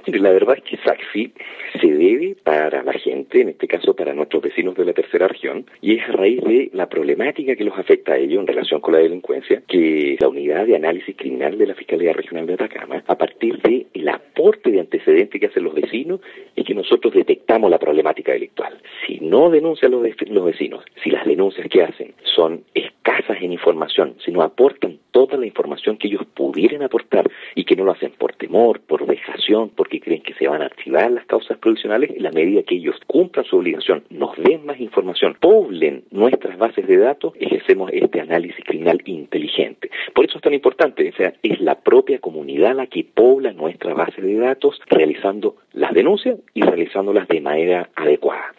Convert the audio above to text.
La verdad es que SACFI se debe para la gente, en este caso para nuestros vecinos de la tercera región, y es a raíz de la problemática que los afecta a ellos en relación con la delincuencia, que la unidad de análisis criminal de la Fiscalía Regional de Atacama, a partir del aporte de antecedentes que hacen los vecinos, es que nosotros detectamos la problemática delictual. Si no denuncian los vecinos, si las denuncias que hacen son escasas en información, si no aportan toda la información que ellos pudieran aportar y que no lo hacen por temor, por vejación, porque creen que se van a archivar las causas provisionales, en la medida que ellos cumplan su obligación, nos den más información, poblen nuestras bases de datos, ejercemos este análisis criminal inteligente. Por eso es tan importante, o sea, es la propia comunidad la que pobla nuestra base de datos, realizando las denuncias y realizándolas de manera adecuada.